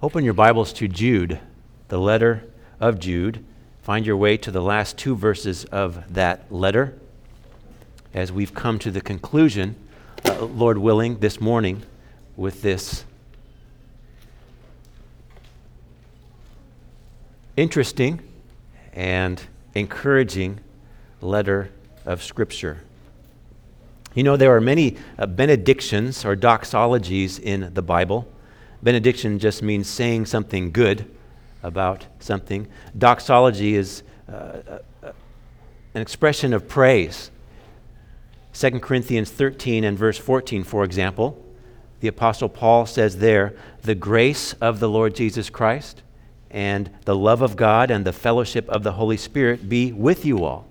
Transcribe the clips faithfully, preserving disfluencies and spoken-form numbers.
Open your Bibles to Jude, the letter of Jude. Find your way to the last two verses of that letter as we've come to the conclusion, uh, Lord willing, this morning with this interesting and encouraging letter of Scripture. You know, there are many uh, benedictions or doxologies in the Bible. Benediction just means saying something good about something. Doxology is uh, uh, an expression of praise. Second Corinthians thirteen and verse fourteen, for example, the Apostle Paul says there, "The grace of the Lord Jesus Christ and the love of God and the fellowship of the Holy Spirit be with you all."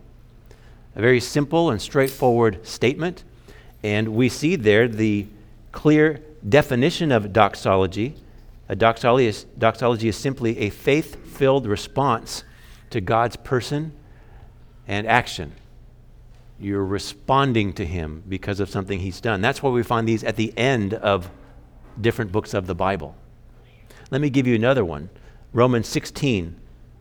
A very simple and straightforward statement, and we see there the clear definition of doxology. A doxology is, doxology is simply a faith-filled response to God's person and action. You're responding to Him because of something He's done. That's why we find these at the end of different books of the Bible. Let me give you another one. Romans sixteen.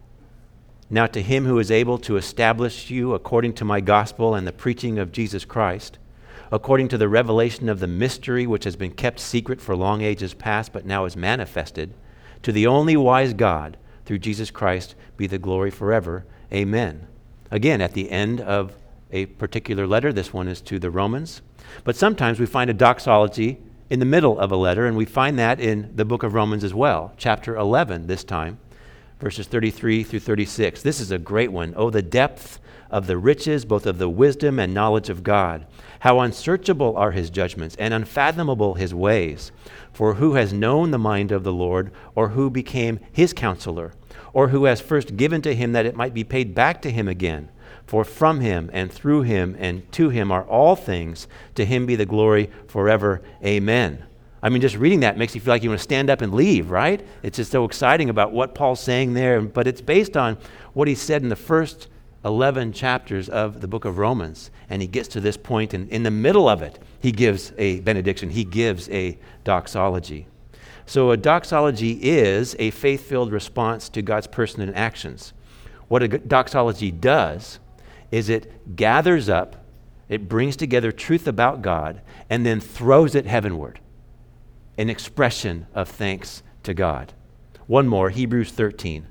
"Now to Him who is able to establish you according to my gospel and the preaching of Jesus Christ, according to the revelation of the mystery which has been kept secret for long ages past, but now is manifested, to the only wise God, through Jesus Christ, be the glory forever. Amen." Again, at the end of a particular letter, this one is to the Romans. But sometimes we find a doxology in the middle of a letter, and we find that in the book of Romans as well, chapter eleven this time, verses thirty-three through thirty-six. This is a great one. "Oh, the depth of the riches, both of the wisdom and knowledge of God. How unsearchable are His judgments and unfathomable His ways. For who has known the mind of the Lord, or who became His counselor, or who has first given to Him that it might be paid back to Him again? For from Him and through Him and to Him are all things. To Him be the glory forever. Amen." I mean, just reading that makes you feel like you want to stand up and leave, right? It's just so exciting about what Paul's saying there, but it's based on what he said in the first eleven chapters of the book of Romans. And he gets to this point, and in the middle of it, he gives a benediction. He gives a doxology. So a doxology is a faith-filled response to God's person and actions. What a doxology does is it gathers up, it brings together truth about God, and then throws it heavenward, an expression of thanks to God. One more, Hebrews thirteen.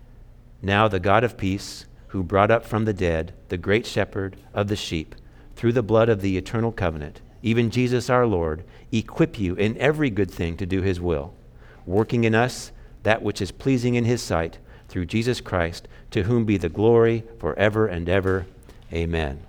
"Now the God of peace, who brought up from the dead the great shepherd of the sheep, through the blood of the eternal covenant, even Jesus our Lord, equip you in every good thing to do His will, working in us that which is pleasing in His sight, through Jesus Christ, to whom be the glory forever and ever. Amen."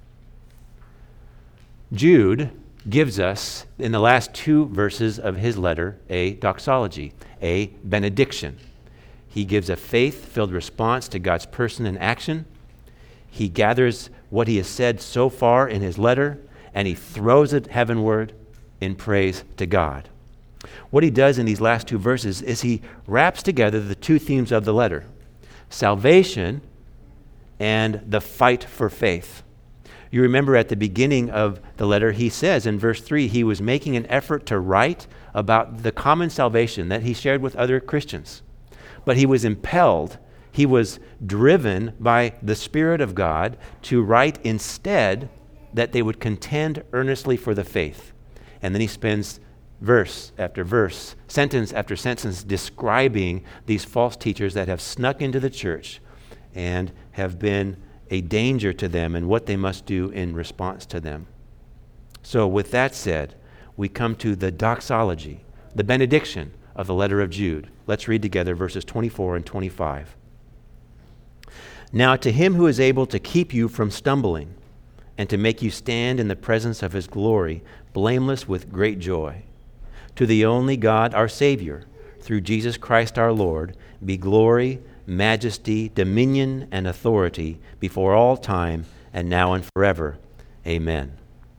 Jude gives us, in the last two verses of his letter, a doxology, a benediction. He gives a faith-filled response to God's person and action. He gathers what he has said so far in his letter, and he throws it heavenward in praise to God. What he does in these last two verses is he wraps together the two themes of the letter: salvation and the fight for faith. You remember at the beginning of the letter, he says in verse three, he was making an effort to write about the common salvation that he shared with other Christians. But he was impelled, he was driven by the Spirit of God to write instead that they would contend earnestly for the faith. And then he spends verse after verse, sentence after sentence, describing these false teachers that have snuck into the church and have been a danger to them and what they must do in response to them. So with that said, we come to the doxology, the benediction of the letter of Jude. Let's read together verses twenty-four and twenty-five. "Now to Him who is able to keep you from stumbling and to make you stand in the presence of His glory, blameless with great joy, to the only God our Savior, through Jesus Christ our Lord, be glory, majesty, dominion, and authority before all time and now and forever. Amen."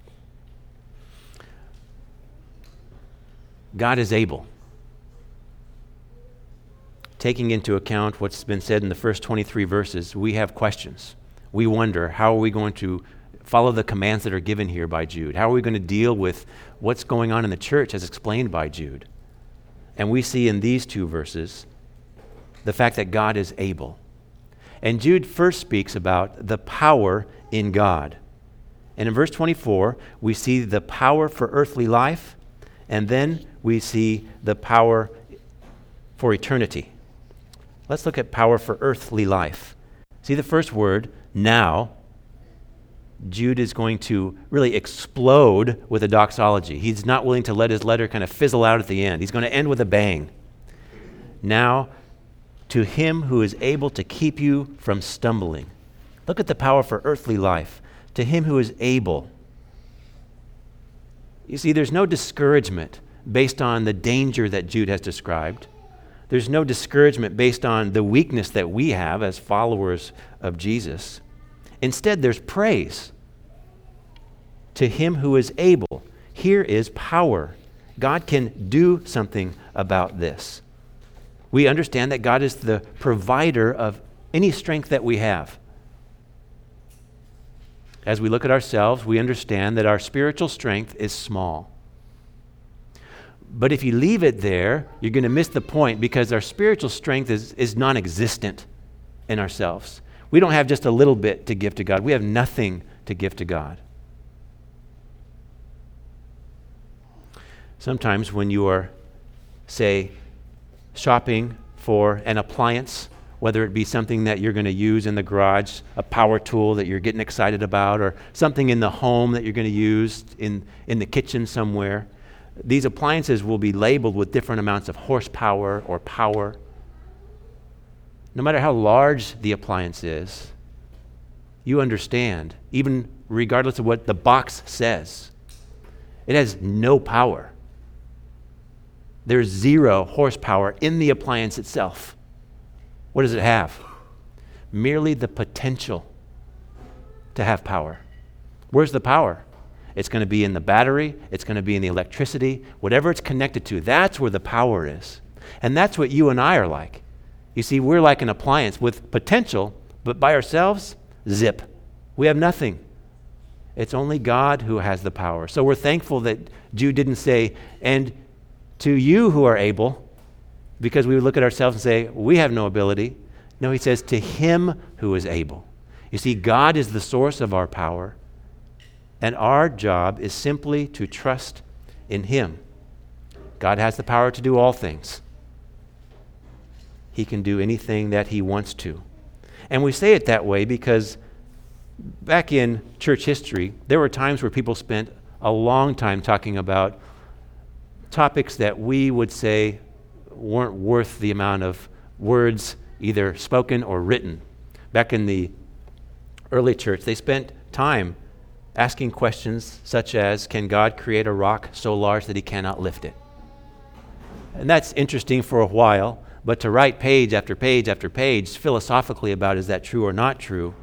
God is able. Taking into account what's been said in the first twenty-three verses, we have questions. We wonder, how are we going to follow the commands that are given here by Jude? How are we going to deal with what's going on in the church as explained by Jude? And we see in these two verses the fact that God is able. And Jude first speaks about the power in God. And in verse twenty-four, we see the power for earthly life, and then we see the power for eternity. Let's look at power for earthly life. See the first word, now. Jude is going to really explode with a doxology. He's not willing to let his letter kind of fizzle out at the end. He's going to end with a bang. Now, to him who is able to keep you from stumbling. Look at the power for earthly life. To him who is able. You see, there's no discouragement based on the danger that Jude has described. There's no discouragement based on the weakness that we have as followers of Jesus. Instead, there's praise. To him who is able. Here is power. God can do something about this. We understand that God is the provider of any strength that we have. As we look at ourselves, we understand that our spiritual strength is small. But if you leave it there, you're going to miss the point, because our spiritual strength is, is non-existent in ourselves. We don't have just a little bit to give to God. We have nothing to give to God. Sometimes when you are, say, shopping for an appliance, whether it be something that you're going to use in the garage, a power tool that you're getting excited about, or something in the home that you're going to use in, in the kitchen somewhere, these appliances will be labeled with different amounts of horsepower or power. No matter how large the appliance is, you understand, even regardless of what the box says, it has no power. There's zero horsepower in the appliance itself. What does it have? Merely the potential to have power. Where's the power? It's going to be in the battery. It's going to be in the electricity. Whatever it's connected to, that's where the power is. And that's what you and I are like. You see, we're like an appliance with potential, but by ourselves, zip. We have nothing. It's only God who has the power. So we're thankful that Jude didn't say, and to you who are able, because we would look at ourselves and say, we have no ability. No, he says, to him who is able. You see, God is the source of our power, and our job is simply to trust in him. God has the power to do all things. He can do anything that he wants to. And we say it that way because back in church history, there were times where people spent a long time talking about topics that we would say weren't worth the amount of words either spoken or written. Back in the early church, they spent time asking questions such as, can God create a rock so large that he cannot lift it? And that's interesting for a while, but to write page after page after page philosophically about is that true or not true,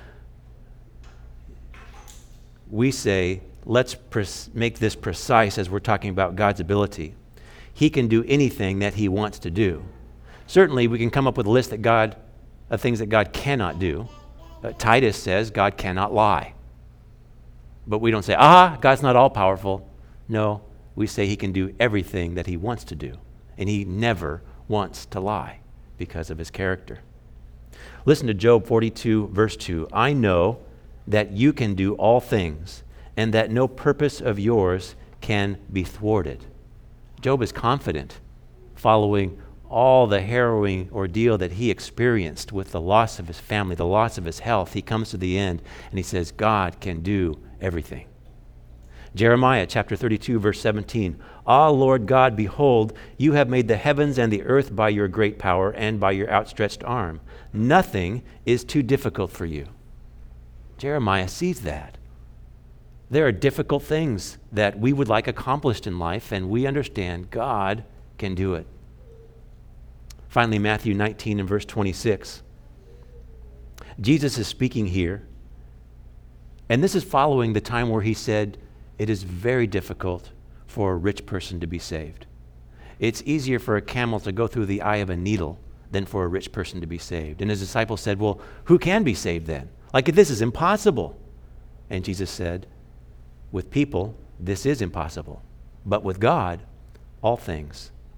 we say, let's pres- make this precise as we're talking about God's ability. He can do anything that he wants to do. Certainly, we can come up with a list that God, of things that God cannot do. Uh, Titus says God cannot lie. But we don't say, ah, God's not all powerful. No, we say he can do everything that he wants to do. And he never wants to lie because of his character. Listen to Job forty-two, verse two. I know that you can do all things, and that no purpose of yours can be thwarted. Job is confident, following all the harrowing ordeal that he experienced with the loss of his family, the loss of his health. He comes to the end, and he says, God can do everything. Jeremiah chapter thirty-two, verse seventeen. Ah, Lord God, behold, you have made the heavens and the earth by your great power and by your outstretched arm. Nothing is too difficult for you. Jeremiah sees that. There are difficult things that we would like accomplished in life, and we understand God can do it. Finally, Matthew nineteen and verse twenty-six. Jesus is speaking here, and this is following the time where he said, it is very difficult for a rich person to be saved. It's easier for a camel to go through the eye of a needle than for a rich person to be saved. And his disciples said, well, who can be saved then? Like, this is impossible. And Jesus said, with people, this is impossible. But with God, all things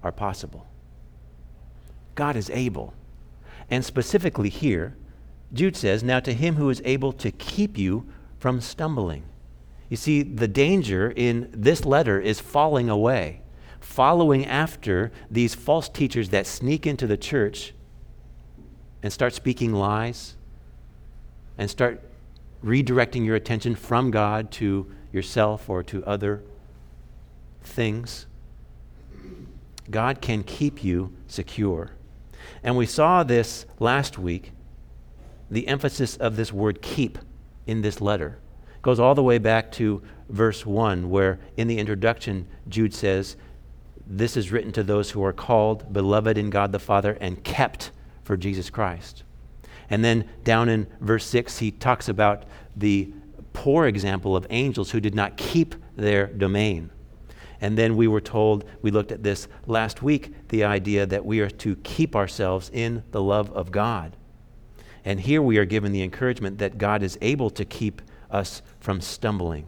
are possible. God is able. And specifically here, Jude says, now to him who is able to keep you from stumbling. You see, the danger in this letter is falling away, following after these false teachers that sneak into the church and start speaking lies and start redirecting your attention from God to yourself or to other things. God can keep you secure. And we saw this last week, the emphasis of this word keep in this letter. It goes all the way back to verse one, where in the introduction, Jude says, this is written to those who are called, beloved in God the Father, and kept for Jesus Christ. And then down in verse six, he talks about the poor example of angels who did not keep their domain. And then we were told, we looked at this last week, the idea that we are to keep ourselves in the love of God. And here we are given the encouragement that God is able to keep us from stumbling.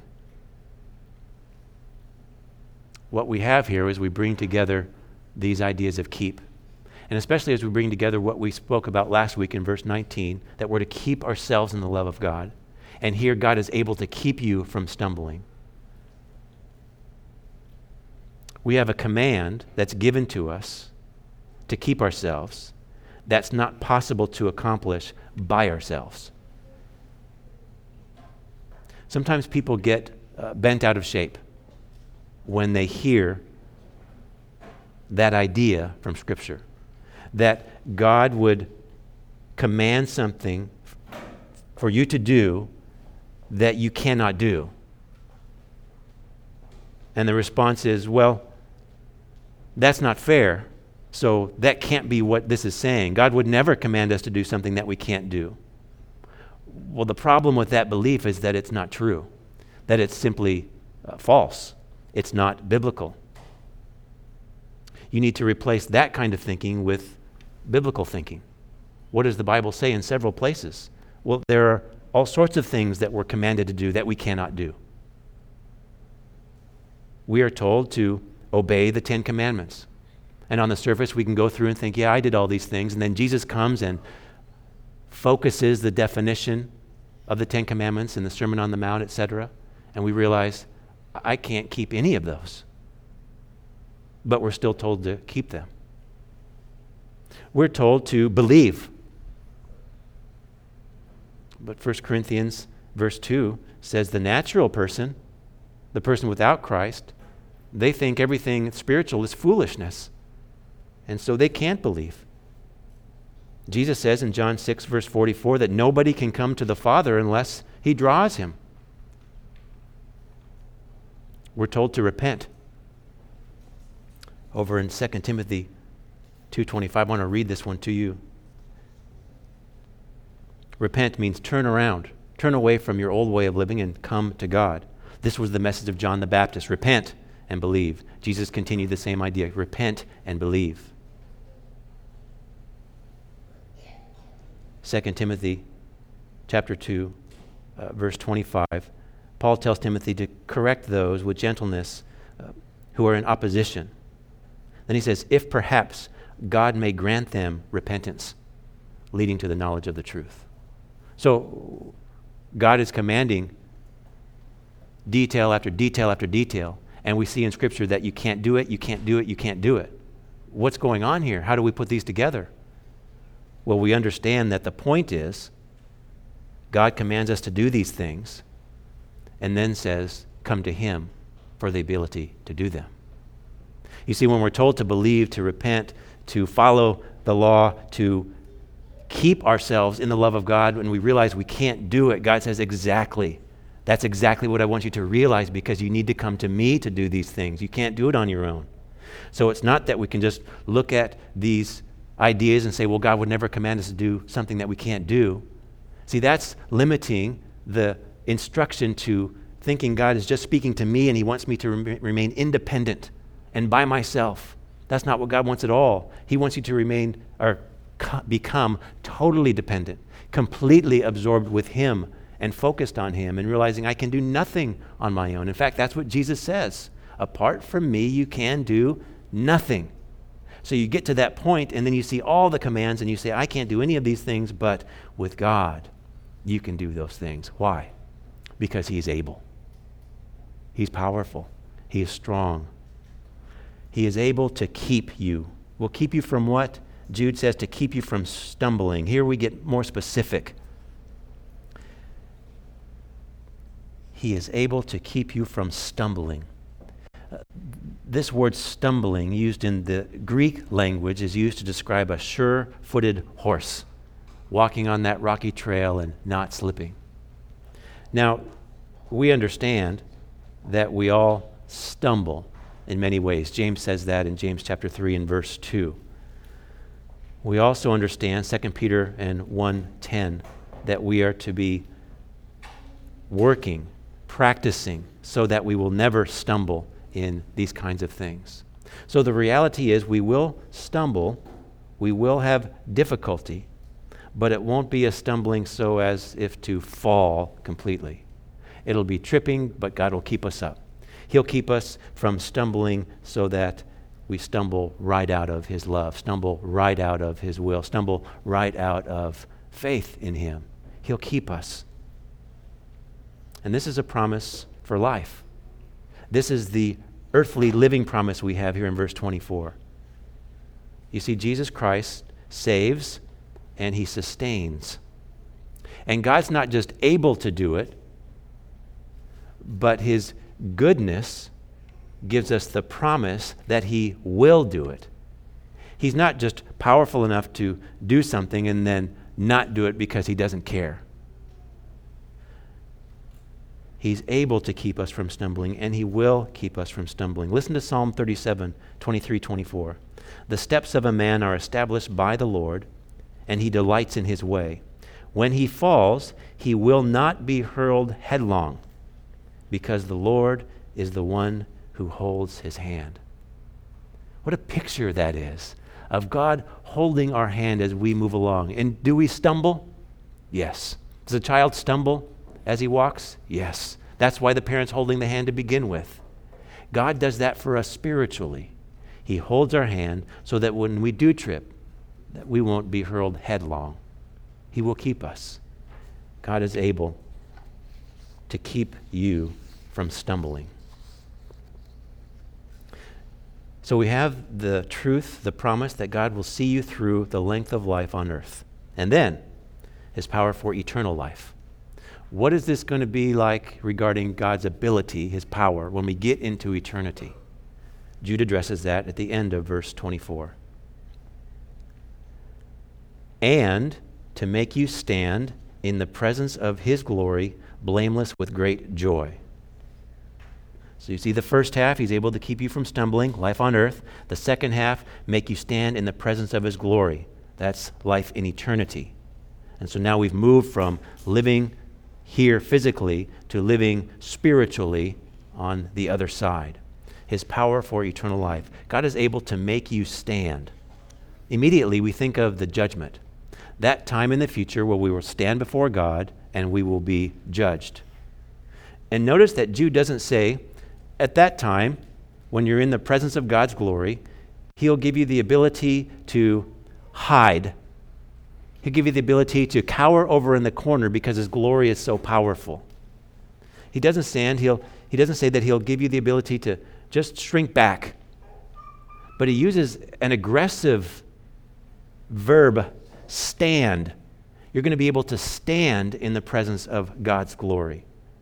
What we have here is we bring together these ideas of keep. And especially as we bring together what we spoke about last week in verse nineteen, that we're to keep ourselves in the love of God. And here God is able to keep you from stumbling. We have a command that's given to us to keep ourselves that's not possible to accomplish by ourselves. Sometimes people get uh, bent out of shape when they hear that idea from Scripture, that God would command something f- for you to do that you cannot do. And the response is, well, that's not fair, so that can't be what this is saying. God would never command us to do something that we can't do. Well, the problem with that belief is that it's not true, that it's simply uh, false. It's not biblical. You need to replace that kind of thinking with biblical thinking. What does the Bible say in several places? Well, there are all sorts of things that we're commanded to do that we cannot do. We are told to obey the Ten Commandments. And on the surface, we can go through and think, yeah, I did all these things. And then Jesus comes and focuses the definition of the Ten Commandments in the Sermon on the Mount, et cetera. And we realize, I can't keep any of those. But we're still told to keep them. We're told to believe. But First Corinthians verse two says the natural person, the person without Christ, they think everything spiritual is foolishness. And so they can't believe. Jesus says in John six, verse forty-four, that nobody can come to the Father unless he draws him. We're told to repent. Over in Second Timothy two twenty-five, I want to read this one to you. Repent means turn around, turn away from your old way of living and come to God. This was the message of John the Baptist. Repent and believe. Jesus continued the same idea. Repent and believe. Second Timothy chapter two, uh, verse twenty-five. Paul tells Timothy to correct those with gentleness uh, who are in opposition. Then he says, if perhaps God may grant them repentance, leading to the knowledge of the truth. So God is commanding detail after detail after detail. And we see in Scripture that you can't do it, you can't do it, you can't do it. What's going on here? How do we put these together? Well, we understand that the point is God commands us to do these things and then says, come to Him for the ability to do them. You see, when we're told to believe, to repent, to follow the law, to keep ourselves in the love of God, when we realize we can't do it, God says, exactly. That's exactly what I want you to realize, because you need to come to me to do these things. You can't do it on your own. So it's not that we can just look at these ideas and say, well, God would never command us to do something that we can't do. See, that's limiting the instruction to thinking God is just speaking to me and He wants me to re- remain independent and by myself. That's not what God wants at all. He wants you to remain or co- become totally dependent, completely absorbed with Him and focused on Him and realizing I can do nothing on my own. In fact, that's what Jesus says. Apart from me, you can do nothing. So you get to that point, and then you see all the commands, and you say, I can't do any of these things, but with God, you can do those things. Why? Because He's able. He's powerful. He is strong. He is able to keep you. Will keep you from what? Jude says to keep you from stumbling. Here we get more specific. He is able to keep you from stumbling. Uh, this word stumbling, used in the Greek language, is used to describe a sure-footed horse walking on that rocky trail and not slipping. Now, we understand that we all stumble in many ways. James says that in James chapter three and verse two. We also understand, Second Peter and one ten, that we are to be working, practicing, so that we will never stumble in these kinds of things. So the reality is we will stumble, we will have difficulty, but it won't be a stumbling so as if to fall completely. It'll be tripping, but God will keep us up. He'll keep us from stumbling so that we stumble right out of His love, stumble right out of His will, stumble right out of faith in Him. He'll keep us. And this is a promise for life. This is the earthly living promise we have here in verse twenty-four. You see, Jesus Christ saves and He sustains. And God's not just able to do it, but His goodness gives us the promise that He will do it. He's not just powerful enough to do something and then not do it because He doesn't care. He's able to keep us from stumbling, and He will keep us from stumbling. Listen to Psalm thirty-seven, twenty-three, twenty-four. The steps of a man are established by the Lord, and He delights in his way. When he falls, he will not be hurled headlong, because the Lord is the one who holds his hand. What a picture that is of God holding our hand as we move along. And do we stumble? Yes. Does a child stumble as he walks? Yes. That's why the parent's holding the hand to begin with. God does that for us spiritually. He holds our hand so that when we do trip, that we won't be hurled headlong. He will keep us. God is able to keep you from stumbling. So we have the truth, the promise that God will see you through the length of life on earth. And then His power for eternal life. What is this going to be like regarding God's ability, His power, when we get into eternity? Jude addresses that at the end of verse twenty-four. And to make you stand in the presence of His glory, blameless with great joy. So you see the first half, He's able to keep you from stumbling, life on earth. The second half, make you stand in the presence of His glory. That's life in eternity. And so now we've moved from living here physically to living spiritually on the other side. His power for eternal life. God is able to make you stand. Immediately we think of the judgment. That time in the future where we will stand before God and we will be judged. And notice that Jude doesn't say, at that time, when you're in the presence of God's glory, He'll give you the ability to hide. He'll give you the ability to cower over in the corner because His glory is so powerful. He doesn't stand, he'll, he doesn't say that He'll give you the ability to just shrink back. But He uses an aggressive verb, stand. You're going to be able to stand in the presence of God's glory.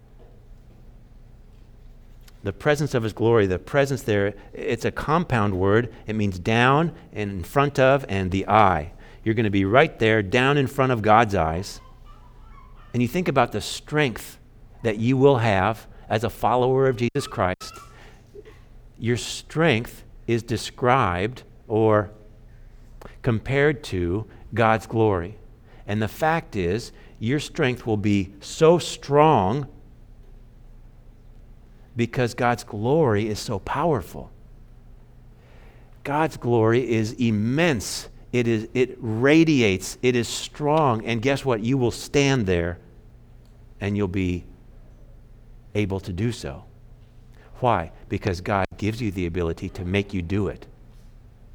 The presence of His glory, the presence there, it's a compound word. It means down and in front of and the eye. You're going to be right there, down in front of God's eyes. And you think about the strength that you will have as a follower of Jesus Christ. Your strength is described or compared to God's glory. And the fact is, your strength will be so strong because God's glory is so powerful. God's glory is immense. It is, it radiates. It is strong. And guess what? You will stand there and you'll be able to do so. Why? Because God gives you the ability to make you do it,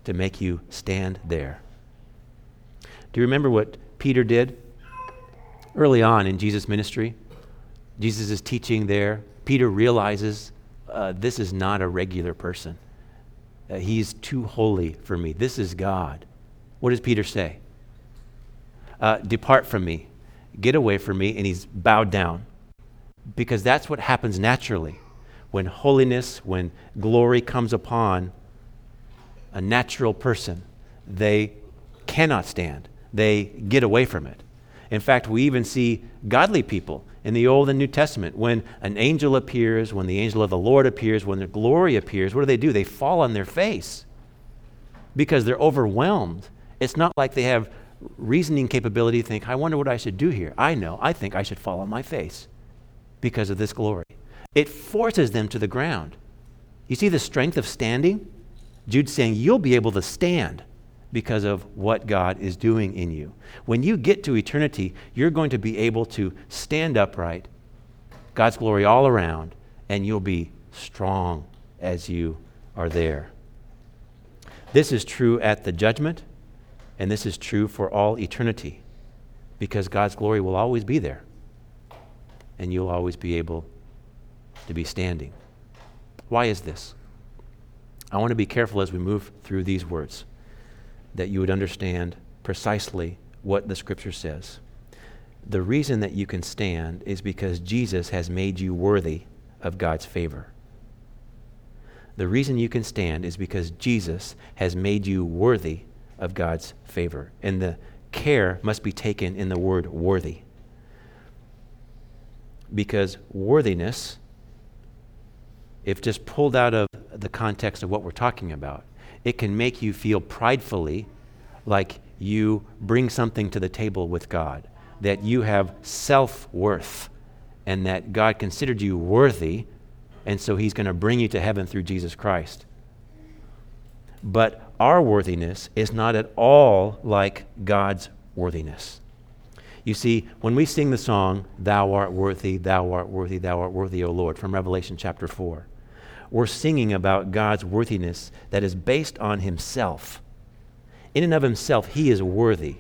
to make you stand there. Do you remember what Peter did early on in Jesus' ministry? Jesus is teaching there. Peter realizes uh, this is not a regular person. Uh, he's too holy for me. This is God. What does Peter say? Uh, Depart from me. Get away from me. And he's bowed down. Because that's what happens naturally. When holiness, when glory comes upon a natural person, they cannot stand. They get away from it. In fact, we even see godly people in the Old and New Testament. When an angel appears, when the angel of the Lord appears, when their glory appears, what do they do? They fall on their face because they're overwhelmed. It's not like they have reasoning capability to think, I wonder what I should do here. I know, I think I should fall on my face because of this glory. It forces them to the ground. You see the strength of standing? Jude's saying you'll be able to stand because of what God is doing in you. When you get to eternity, you're going to be able to stand upright, God's glory all around, and you'll be strong as you are there. This is true at the judgment, and this is true for all eternity, because God's glory will always be there, and you'll always be able to be standing. Why is this? I want to be careful as we move through these words, that you would understand precisely what the Scripture says. The reason that you can stand is because Jesus has made you worthy of God's favor. The reason you can stand is because Jesus has made you worthy of God's favor. And the care must be taken in the word worthy. Because worthiness, if just pulled out of the context of what we're talking about, it can make you feel pridefully like you bring something to the table with God, that you have self-worth, and that God considered you worthy, and so he's going to bring you to heaven through Jesus Christ. But our worthiness is not at all like God's worthiness. You see, when we sing the song, Thou art worthy, Thou art worthy, Thou art worthy, O Lord, from Revelation chapter four, we're singing about God's worthiness that is based on himself. In and of himself, he is worthy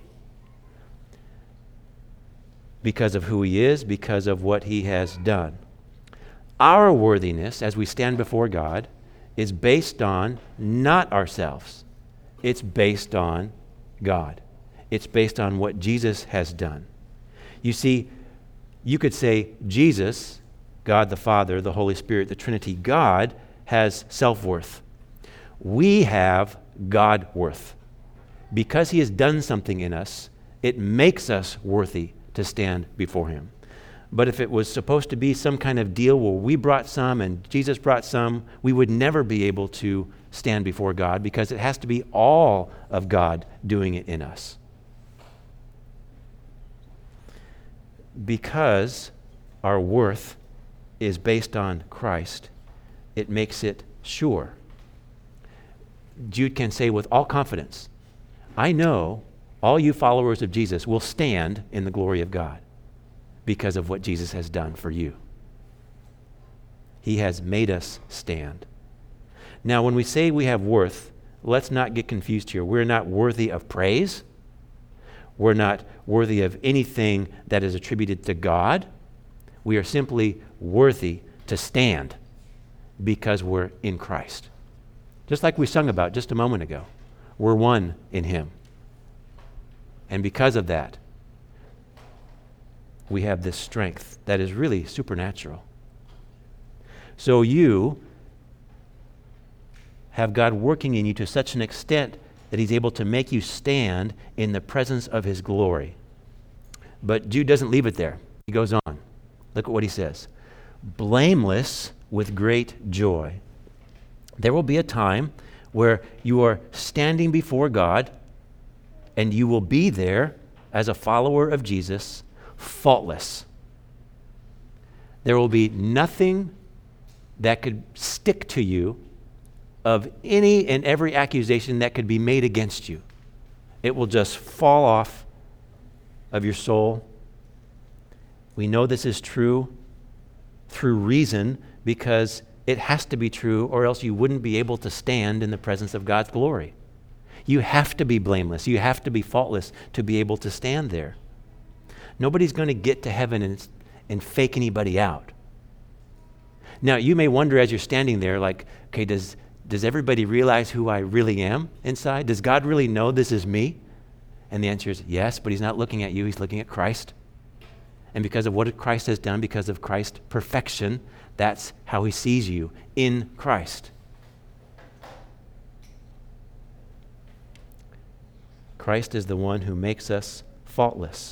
because of who he is, because of what he has done. Our worthiness, as we stand before God, is based on not ourselves. It's based on God. It's based on what Jesus has done. You see, you could say Jesus, God the Father, the Holy Spirit, the Trinity, God has self-worth. We have God-worth. Because he has done something in us, it makes us worthy to stand before him. But if it was supposed to be some kind of deal where we brought some and Jesus brought some, we would never be able to stand before God, because it has to be all of God doing it in us. Because our worth is based on Christ, it makes it sure. Jude can say with all confidence, I know all you followers of Jesus will stand in the glory of God because of what Jesus has done for you. He has made us stand. Now, when we say we have worth, let's not get confused here. We're not worthy of praise. We're not worthy of anything that is attributed to God. We are simply worthy to stand because we're in Christ. Just like we sung about just a moment ago. We're one in him. And because of that, we have this strength that is really supernatural. So you have God working in you to such an extent that he's able to make you stand in the presence of his glory. But Jude doesn't leave it there. He goes on. Look at what he says. Blameless with great joy. There will be a time where you are standing before God, and you will be there as a follower of Jesus, faultless. There will be nothing that could stick to you of any and every accusation that could be made against you. It will just fall off of your soul. We know this is true through reason, because it has to be true, or else you wouldn't be able to stand in the presence of God's glory. You have to be blameless. You have to be faultless to be able to stand there. Nobody's going to get to heaven and, and fake anybody out. Now, you may wonder as you're standing there, like, okay, does, does everybody realize who I really am inside? Does God really know this is me? And the answer is yes, but he's not looking at you. He's looking at Christ. And because of what Christ has done, because of Christ's perfection, that's how he sees you, in Christ. Christ is the one who makes us faultless.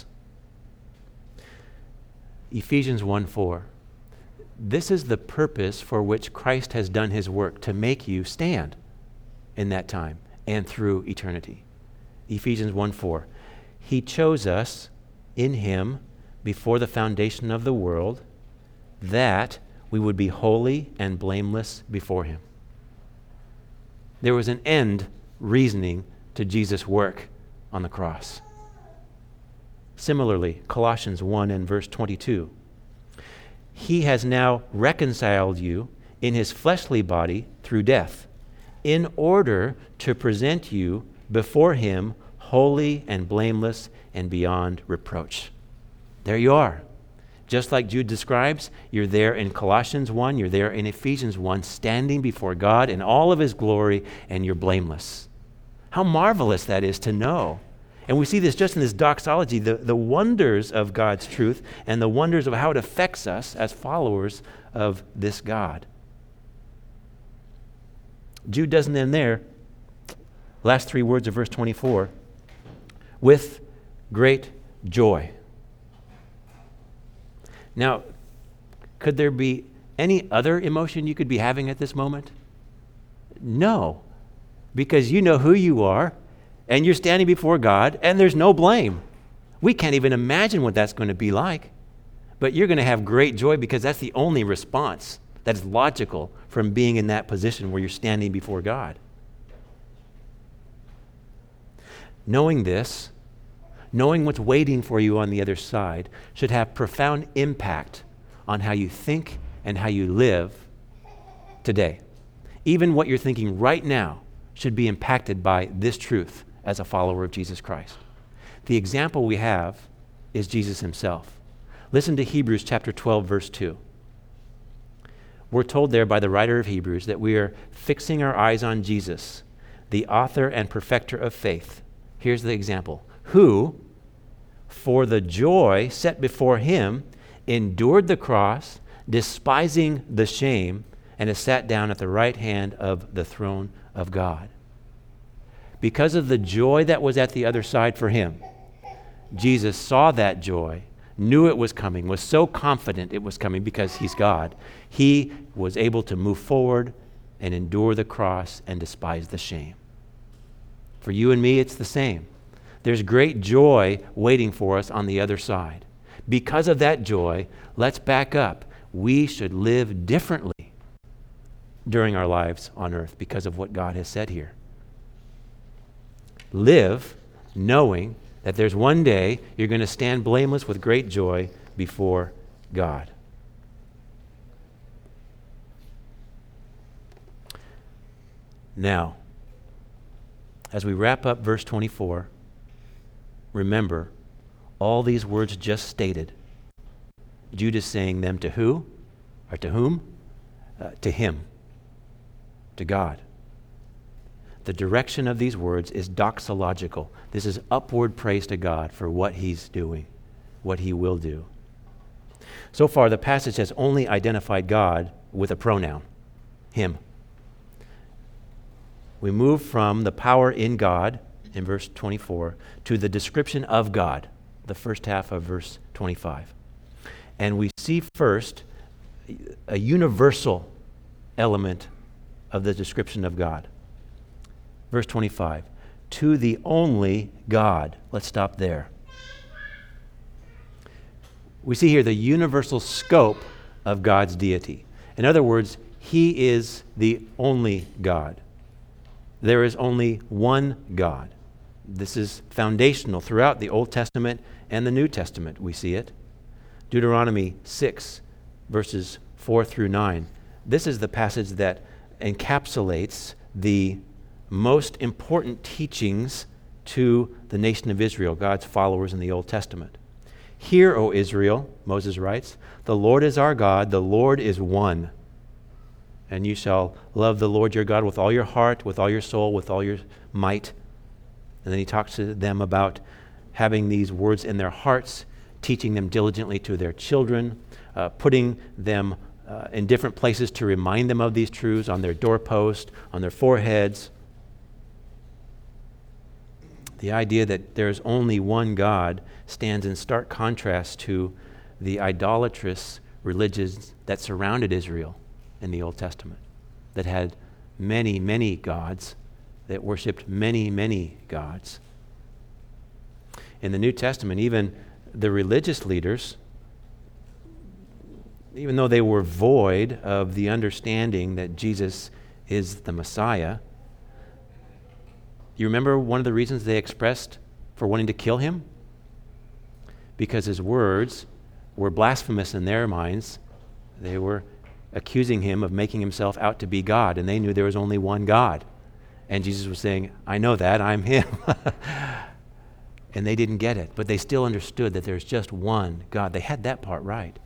Ephesians one four. This is the purpose for which Christ has done his work, to make you stand in that time and through eternity. Ephesians one four. He chose us in him before the foundation of the world, that we would be holy and blameless before him. There was an end reasoning to Jesus' work on the cross. Similarly, Colossians one and verse twenty-two. He has now reconciled you in his fleshly body through death, in order to present you before him holy and blameless and beyond reproach. There you are. Just like Jude describes, you're there in Colossians one, you're there in Ephesians one, standing before God in all of his glory, and you're blameless. How marvelous that is to know. And we see this just in this doxology, the, the wonders of God's truth and the wonders of how it affects us as followers of this God. Jude doesn't end there. Last three words of verse twenty-four. With great joy. Now, could there be any other emotion you could be having at this moment? No, because you know who you are, and you're standing before God, and there's no blame. We can't even imagine what that's going to be like. But you're going to have great joy because that's the only response that is logical from being in that position where you're standing before God. Knowing this, knowing what's waiting for you on the other side, should have profound impact on how you think and how you live today. Even what you're thinking right now should be impacted by this truth as a follower of Jesus Christ. The example we have is Jesus himself. Listen to Hebrews chapter twelve, verse two. We're told there by the writer of Hebrews that we are fixing our eyes on Jesus, the author and perfecter of faith. Here's the example. Who, for the joy set before him, endured the cross, despising the shame, and has sat down at the right hand of the throne of God. Because of the joy that was at the other side for him, Jesus saw that joy, knew it was coming, was so confident it was coming because he's God. He was able to move forward and endure the cross and despise the shame. For you and me, it's the same. There's great joy waiting for us on the other side. Because of that joy, let's back up. We should live differently during our lives on earth because of what God has said here. Live knowing that there's one day you're going to stand blameless with great joy before God. Now, as we wrap up verse twenty-four, remember all these words just stated. Jude is saying them to who? Or to whom? Uh, to him. To God. The direction of these words is doxological. This is upward praise to God for what he's doing, what he will do. So far, the passage has only identified God with a pronoun, him. We move from the power in God, in verse twenty-four, to the description of God, the first half of verse twenty-five. And we see first a universal element of the description of God. Verse twenty-five, to the only God. Let's stop there. We see here the universal scope of God's deity. In other words, he is the only God. There is only one God. This is foundational throughout the Old Testament and the New Testament. We see it. Deuteronomy six, verses four through nine. This is the passage that encapsulates the most important teachings to the nation of Israel, God's followers in the Old Testament. Hear, O Israel, Moses writes, the Lord is our God, the Lord is one. And you shall love the Lord your God with all your heart, with all your soul, with all your might. And then he talks to them about having these words in their hearts, teaching them diligently to their children, uh, putting them uh, in different places to remind them of these truths, on their doorpost, on their foreheads. The idea that there's only one God stands in stark contrast to the idolatrous religions that surrounded Israel in the Old Testament, that had many, many gods, that worshipped many, many gods. In the New Testament, even the religious leaders, even though they were void of the understanding that Jesus is the Messiah, you remember one of the reasons they expressed for wanting to kill him? Because his words were blasphemous in their minds. They were accusing him of making himself out to be God, and they knew there was only one God. And Jesus was saying, I know that, I'm him. And they didn't get it, but they still understood that there's just one God. They had that part right.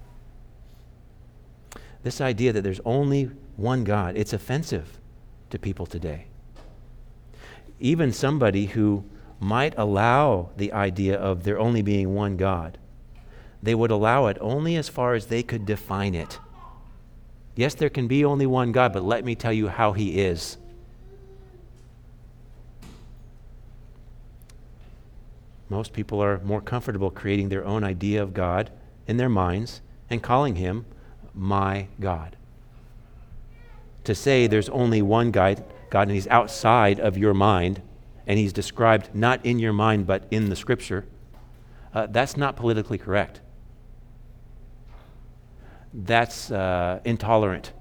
This idea that there's only one God, it's offensive to people today. Even somebody who might allow the idea of there only being one God, they would allow it only as far as they could define it. Yes, there can be only one God, but let me tell you how he is. Most people are more comfortable creating their own idea of God in their minds and calling him my God. To say there's only one God, God, and he's outside of your mind, and he's described not in your mind but in the Scripture, uh, that's not politically correct. That's uh, intolerant.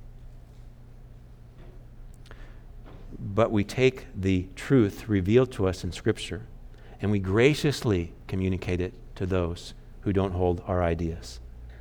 But we take the truth revealed to us in Scripture, and we graciously communicate it to those who don't hold our ideas.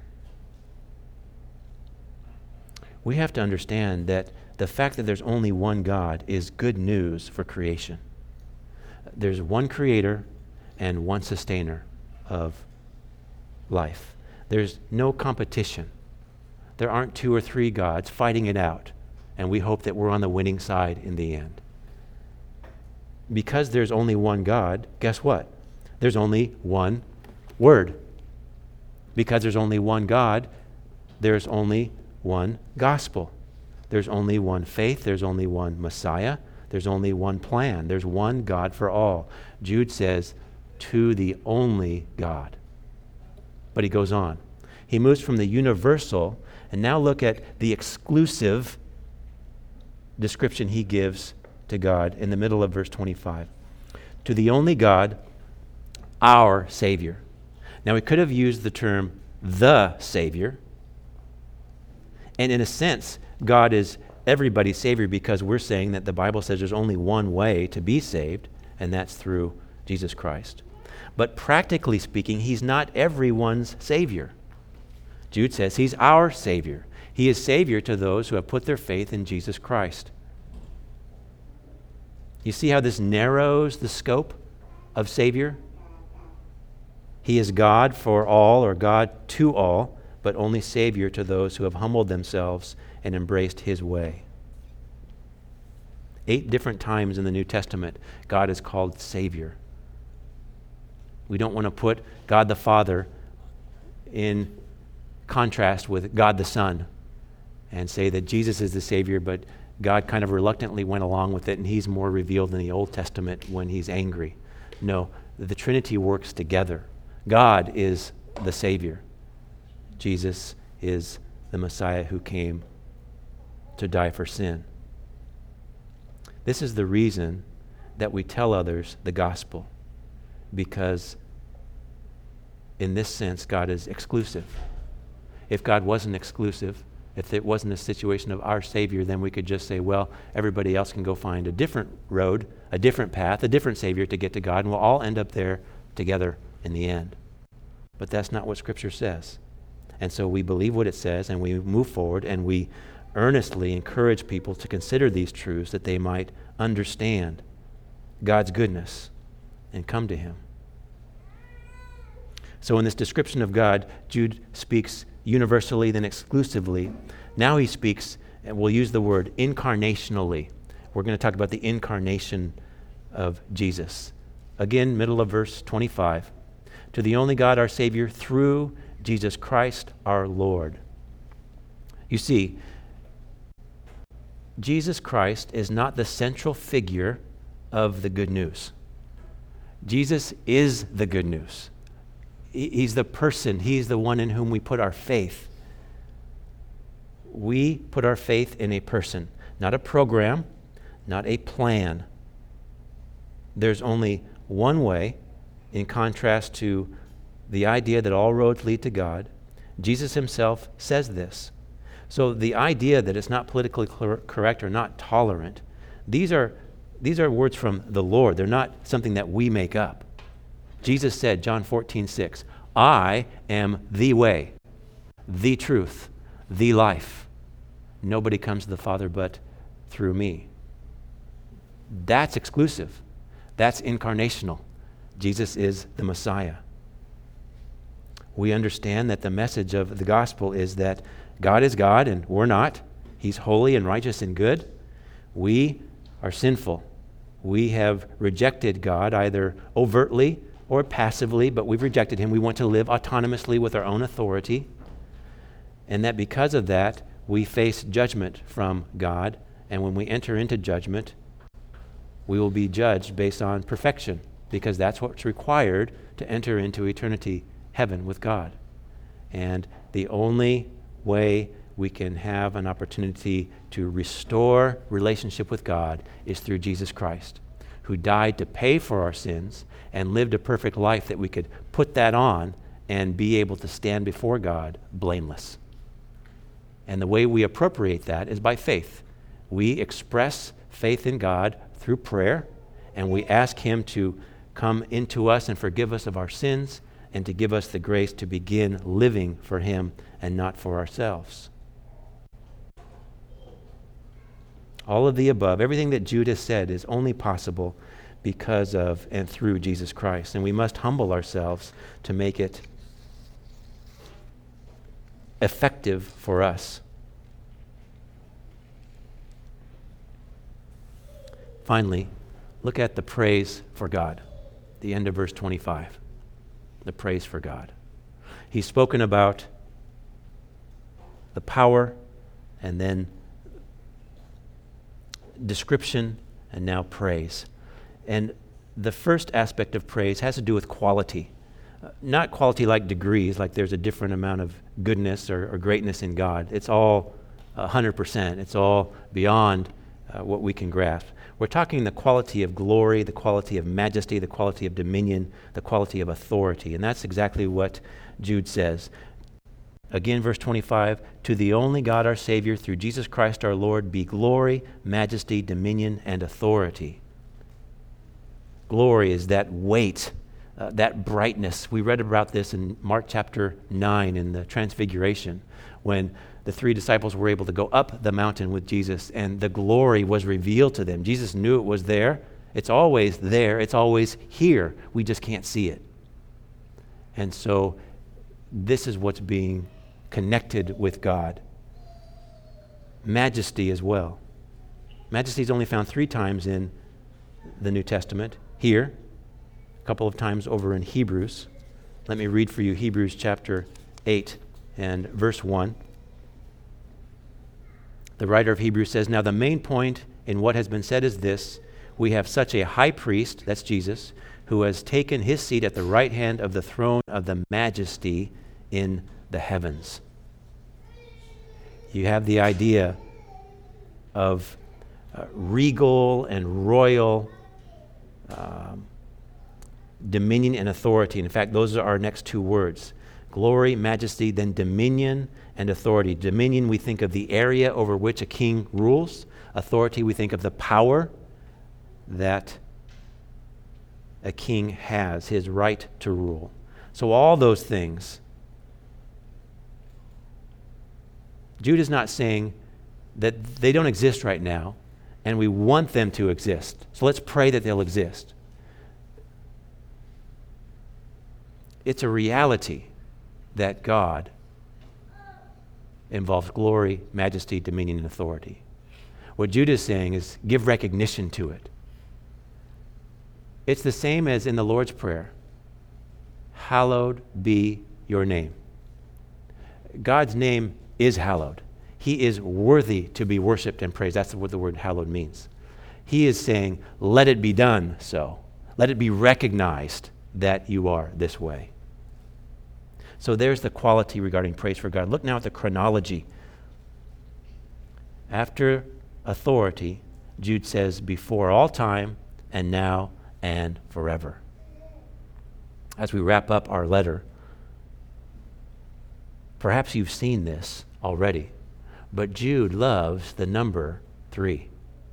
We have to understand that the fact that there's only one God is good news for creation. There's one creator and one sustainer of life. There's no competition. There aren't two or three gods fighting it out, and we hope that we're on the winning side in the end. Because there's only one God, guess what? There's only one Word. Because there's only one God, there's only one gospel. There's only one faith. There's only one Messiah. There's only one plan. There's one God for all. Jude says, to the only God. But he goes on. He moves from the universal, and now look at the exclusive description he gives to God in the middle of verse twenty-five. To the only God, our Savior. Now, he could have used the term the Savior. And in a sense, God is everybody's Savior because we're saying that the Bible says there's only one way to be saved, and that's through Jesus Christ. But practically speaking, he's not everyone's Savior. Jude says he's our Savior. He is Savior to those who have put their faith in Jesus Christ. You see how this narrows the scope of Savior? He is God for all, or God to all, but only Savior to those who have humbled themselves and embraced his way. Eight different times in the New Testament, God is called Savior. We don't want to put God the Father in contrast with God the Son and say that Jesus is the Savior, but God kind of reluctantly went along with it, and he's more revealed in the Old Testament when he's angry. No, the Trinity works together. God is the Savior. Jesus is the Messiah who came to die for sin. This is the reason that we tell others the gospel, because in this sense, God is exclusive. If God wasn't exclusive, if it wasn't a situation of our Savior, then we could just say, well, everybody else can go find a different road, a different path, a different Savior to get to God, and we'll all end up there together in the end. But that's not what Scripture says. And so we believe what it says, and we move forward, and we earnestly encourage people to consider these truths that they might understand God's goodness and come to him. So in this description of God, Jude speaks universally, then exclusively. Now he speaks, and we'll use the word incarnationally. We're going to talk about the incarnation of Jesus. Again, middle of verse twenty-five. To the only God, our Savior, through Jesus Christ, our Lord. You see, Jesus Christ is not the central figure of the good news. Jesus is the good news. He's the person. He's the one in whom we put our faith. We put our faith in a person, not a program, not a plan. There's only one way, in contrast to the idea that all roads lead to God. Jesus himself says this. So the idea that it's not politically cor- correct or not tolerant, these are, these are words from the Lord. They're not something that we make up. Jesus said, John fourteen six, I am the way, the truth, the life. Nobody comes to the Father but through me. That's exclusive. That's incarnational. Jesus is the Messiah. We understand that the message of the gospel is that God is God and we're not. He's holy and righteous and good. We are sinful. We have rejected God either overtly or passively, but we've rejected him. We want to live autonomously with our own authority. And that because of that, we face judgment from God. And when we enter into judgment, we will be judged based on perfection, because that's what's required to enter into eternity, heaven with God. And the only way we can have an opportunity to restore relationship with God is through Jesus Christ, who died to pay for our sins and lived a perfect life that we could put that on and be able to stand before God blameless. And the way we appropriate that is by faith. We express faith in God through prayer, and we ask him to come into us and forgive us of our sins and to give us the grace to begin living for him and not for ourselves. All of the above, everything that Jude has said, is only possible because of and through Jesus Christ. And we must humble ourselves to make it effective for us. Finally, look at the praise for God, the end of verse twenty-five. The praise for God. He's spoken about the power and then description and now praise. And the first aspect of praise has to do with quality. Uh, not quality like degrees, like there's a different amount of goodness or, or greatness in God. It's all one hundred percent. It's all beyond uh, what we can grasp. We're talking the quality of glory, the quality of majesty, the quality of dominion, the quality of authority. And that's exactly what Jude says. Again, verse twenty-five, to the only God our Savior, through Jesus Christ our Lord, be glory, majesty, dominion, and authority. Glory is that weight, uh, that brightness. We read about this in Mark chapter nine in the Transfiguration, when the three disciples were able to go up the mountain with Jesus, and the glory was revealed to them. Jesus knew it was there. It's always there. It's always here. We just can't see it. And so this is what's being connected with God. Majesty as well. Majesty is only found three times in the New Testament. Here, a couple of times over in Hebrews. Let me read for you Hebrews chapter eight and verse one. The writer of Hebrews says, now the main point in what has been said is this: we have such a high priest, that's Jesus, who has taken his seat at the right hand of the throne of the majesty in the heavens. You have the idea of uh, regal and royal um, dominion and authority. In fact, those are our next two words. Glory, majesty, then dominion and authority. Dominion, we think of the area over which a king rules. Authority, we think of the power that a king has, his right to rule. So all those things. Jude is not saying that they don't exist right now and we want them to exist. So let's pray that they'll exist. It's a reality that God involves glory, majesty, dominion, and authority. What Judah is saying is give recognition to it. It's the same as in the Lord's Prayer. Hallowed be your name. God's name is hallowed. He is worthy to be worshiped and praised. That's what the word hallowed means. He is saying, let it be done so. Let it be recognized that you are this way. So there's the quality regarding praise for God. Look now at the chronology. After authority, Jude says, before all time, and now, and forever. As we wrap up our letter, perhaps you've seen this already, but Jude loves the number three.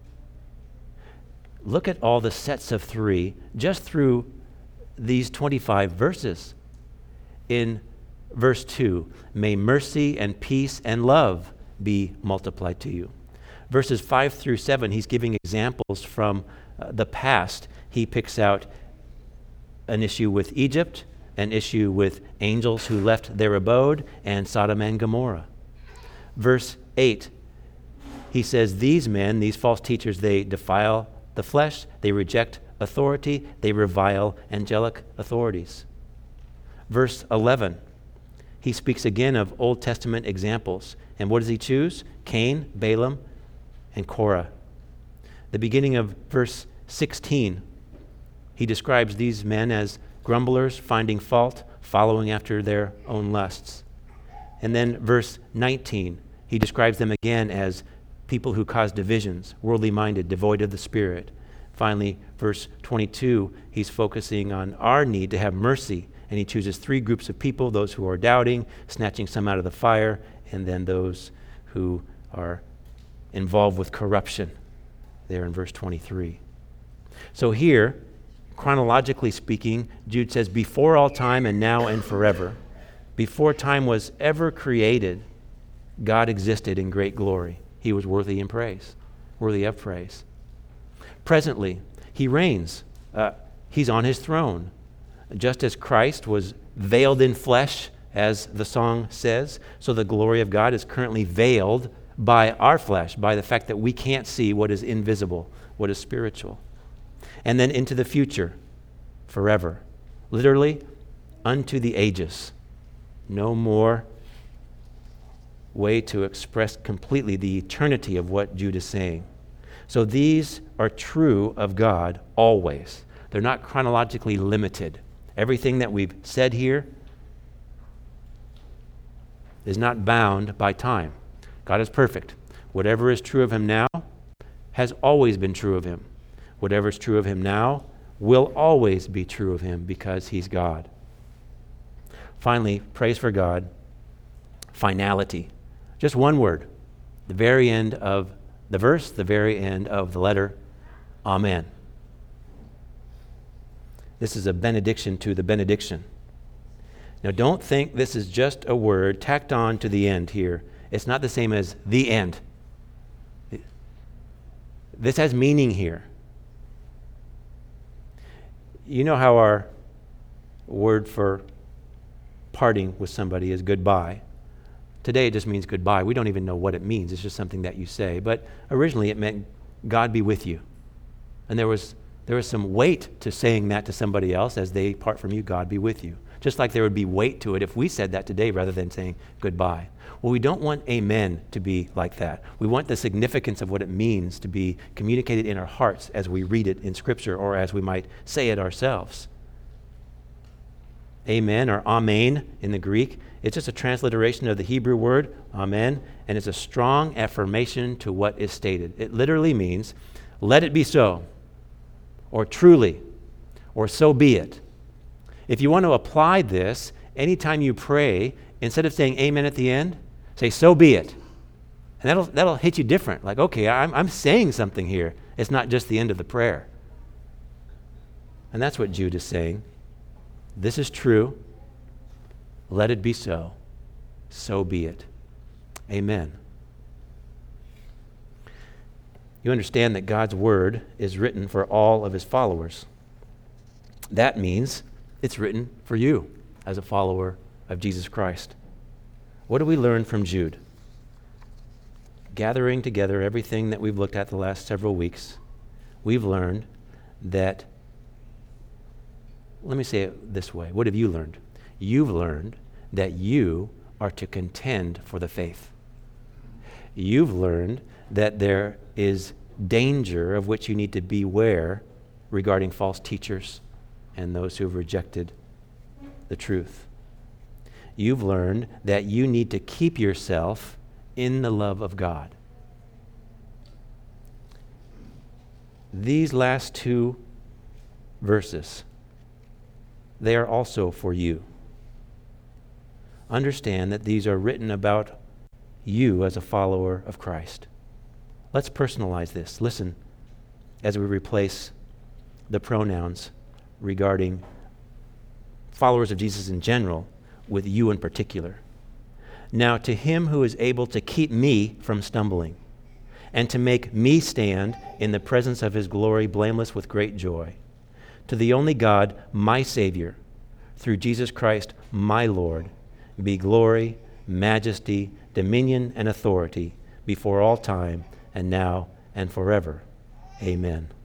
Look at all the sets of three just through these twenty-five verses. In verse two, may mercy and peace and love be multiplied to you. Verses five through seven, he's giving examples from uh, the past. He picks out an issue with Egypt, an issue with angels who left their abode, and Sodom and Gomorrah. Verse eight, he says, these men, these false teachers, they defile the flesh, they reject authority, they revile angelic authorities. Verse eleven, he speaks again of Old Testament examples. And what does he choose? Cain, Balaam, and Korah. The beginning of verse sixteen, he describes these men as grumblers, finding fault, following after their own lusts. And then verse nineteen, he describes them again as people who cause divisions, worldly minded, devoid of the Spirit. Finally, verse twenty-two, he's focusing on our need to have mercy. And he chooses three groups of people, those who are doubting, snatching some out of the fire, and then those who are involved with corruption, there in verse twenty-three. So here, chronologically speaking, Jude says, before all time and now and forever. Before time was ever created, God existed in great glory. He was worthy in praise, worthy of praise. Presently, he reigns. Uh, he's on his throne. Just as Christ was veiled in flesh, as the song says, so the glory of God is currently veiled by our flesh, by the fact that we can't see what is invisible, what is spiritual. And then into the future, forever. Literally, unto the ages. No more way to express completely the eternity of what Jude is saying. So these are true of God always. They're not chronologically limited. Everything that we've said here is not bound by time. God is perfect. Whatever is true of him now has always been true of him. Whatever is true of him now will always be true of him because he's God. Finally, praise for God, finality. Just one word. The very end of the verse, the very end of the letter, Amen. This is a benediction to the benediction. Now, don't think this is just a word tacked on to the end here. It's not the same as the end. This has meaning here. You know how our word for parting with somebody is goodbye. Today it just means goodbye. We don't even know what it means. It's just something that you say. But originally it meant God be with you. And there was there was some weight to saying that to somebody else as they part from you, God be with you. Just like there would be weight to it if we said that today rather than saying goodbye. Well, we don't want amen to be like that. We want the significance of what it means to be communicated in our hearts as we read it in Scripture or as we might say it ourselves. Amen or amen in the Greek, it's just a transliteration of the Hebrew word, amen, and it's a strong affirmation to what is stated. It literally means, let it be so, or truly, or so be it. If you want to apply this, anytime you pray, instead of saying amen at the end, say so be it. And that'll that'll hit you different. Like, okay, I'm I'm saying something here. It's not just the end of the prayer. And that's what Jude is saying. This is true. Let it be so. So be it. Amen. You understand that God's word is written for all of his followers. That means it's written for you as a follower of Jesus Christ. What do we learn from Jude? Gathering together everything that we've looked at the last several weeks, we've learned that, let me say it this way. What have you learned? You've learned that you are to contend for the faith. You've learned that there is danger of which you need to beware regarding false teachers and those who have rejected the truth. You've learned that you need to keep yourself in the love of God. These last two verses, they are also for you. Understand that these are written about you as a follower of Christ. Let's personalize this. Listen as we replace the pronouns regarding followers of Jesus in general with you in particular. Now to him who is able to keep me from stumbling and to make me stand in the presence of his glory blameless with great joy, to the only God, my Savior, through Jesus Christ, my Lord, be glory, majesty, dominion, and authority before all time and now and forever. Amen.